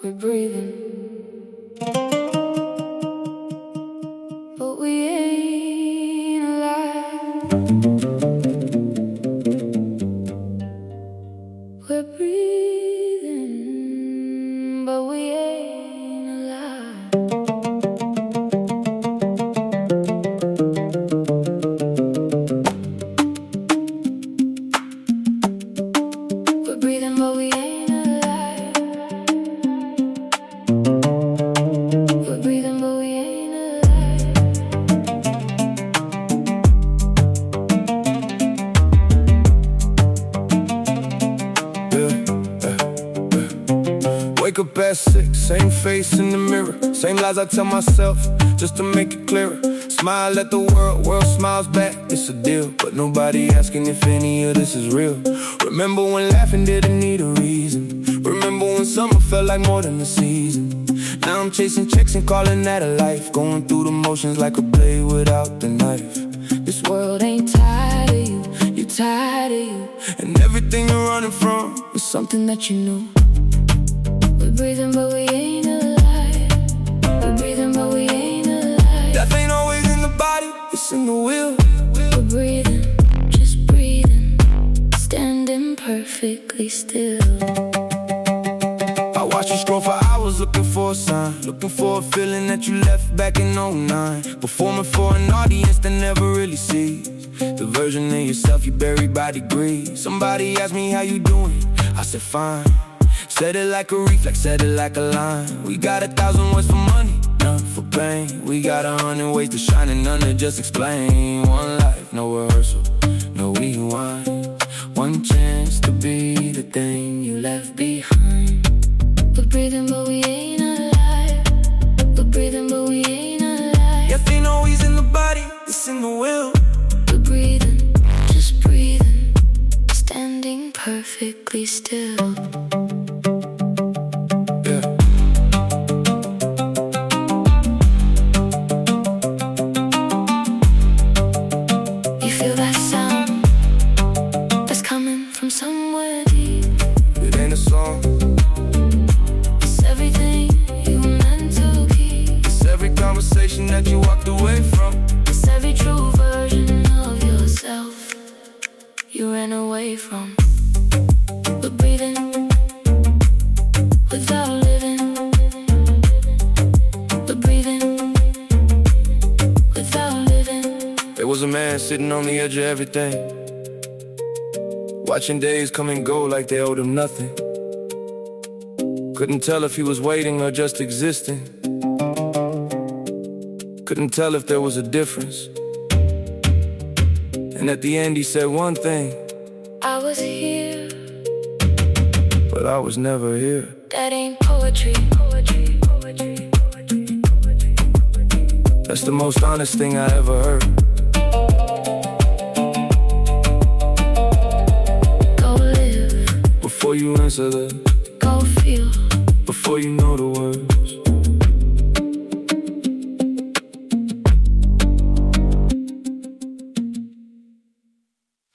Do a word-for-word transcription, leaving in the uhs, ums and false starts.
we're breathing, but we ain't alive. We're breathing, but we ain't alive. We're breathing, but we ain't alive. We're breathing, but we ain't alive. Wake up at six, same face in the mirror, same lies I tell myself, just to make it clearer. Smile at the world, world smiles back, it's a deal. But nobody asking if any of this is real. Remember when laughing didn't need a reason. Remember when summer felt like more than a season. Now I'm chasing checks and calling that a life. Going through the motions like a blade without the knife. This world ain't tired of you, you're tired of you. And everything you're running from It's something that you knew. We're breathing, but we ain't alive. We're breathing, but we ain't alive. death ain't always in the body, it's in the will. We're breathing, just breathing, standing perfectly still. I watch you scroll for hours looking for a sign, looking for a feeling that you left back in oh nine. Performing for an audience that never really sees the version of yourself you buried by degree. Somebody asked me how you doing, I said fine. Said it like a reflex, said it like a line. We got a thousand words for money, none for pain. We got a hundred ways to shine and none to just explain. One life, no rehearsal, no rewind. One chance to be the thing you left behind. We're breathing, but we ain't alive. We're breathing, but we ain't alive. Death ain't always in the body, it's in the will. We're breathing, just breathing, standing perfectly still. Yeah. You feel that sound that's coming from somewhere deep. It ain't a song, It's everything you meant to keep. it's every conversation that you walked away from. It's every true version of yourself you ran away from. We're breathing without living. We're breathing without living. There was a man sitting on the edge of everything, watching days come and go like they owed him nothing. Couldn't tell if he was waiting or just existing. Couldn't tell if there was a difference. And at the end he said one thing, I was here, but I was never here. that ain't poetry. Poetry, poetry, poetry, poetry, poetry. That's the most honest thing I ever heard. Go live, Before you answer the, go feel. before you know the words.